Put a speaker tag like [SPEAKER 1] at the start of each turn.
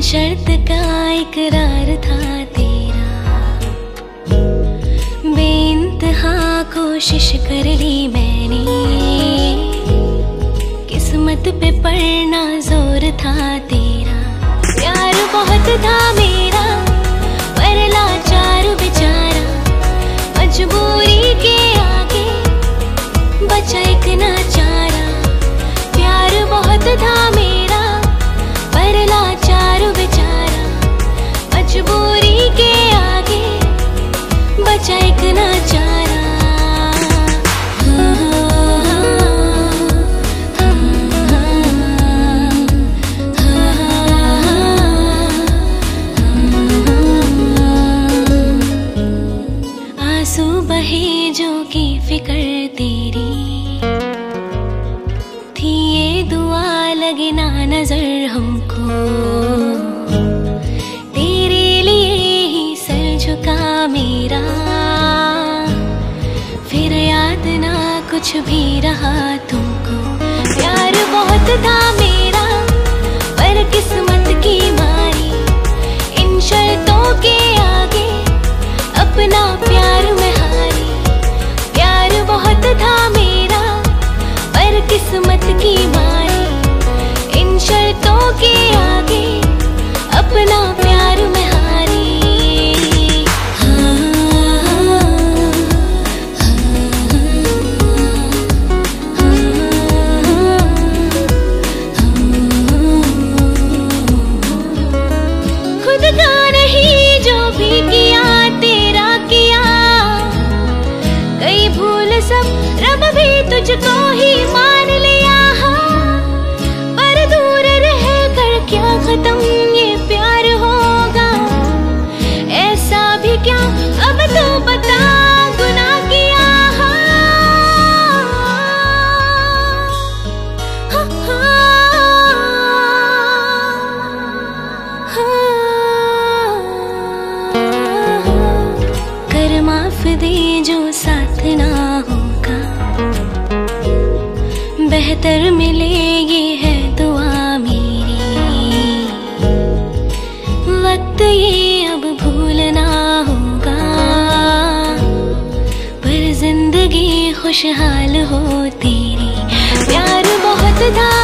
[SPEAKER 1] शर्त का इकरार था तेरा, बेइंतहा कोशिश कर ली मैंने, किस्मत पे पड़ना जोर था तेरा। प्यार बहुत था मेरा पर लाचार बेचारा, मजबूरी के आगे बचा एक नाचारा। प्यार बहुत था मेरा पर लाचार बेचारा, मजबूरी के आगे बचा एक नाचारा। आंसू बहे जो की फिक्र तेरी थी, ये दुआ लगे ना नजर हमको, तेरे लिए ही सर झुका मेरा। फिर याद ना कुछ भी रहा तुमको। प्यार बहुत था मेरा पर किस्मत की मारी, इन शर्तों के आगे अपना प्यार में हारी। प्यार बहुत था मेरा पर किस्मत की मारी, इन शर्तों के आगे अपना प्यार में हारी। खुद का नहीं जो भी किया तेरा किया, कई भूल सब रब भी तुझको ही मान लिया। पर दूर रह कर क्या खत्म ये प्यार होगा, ऐसा भी क्या अब तो बता गुनाह किया। कर माफ दे जो साथ ना होगा, बेहतर मिले ये है दुआ मेरी। वक्त ये अब भूलना होगा, पर जिंदगी खुशहाल हो तेरी। प्यार बहुत था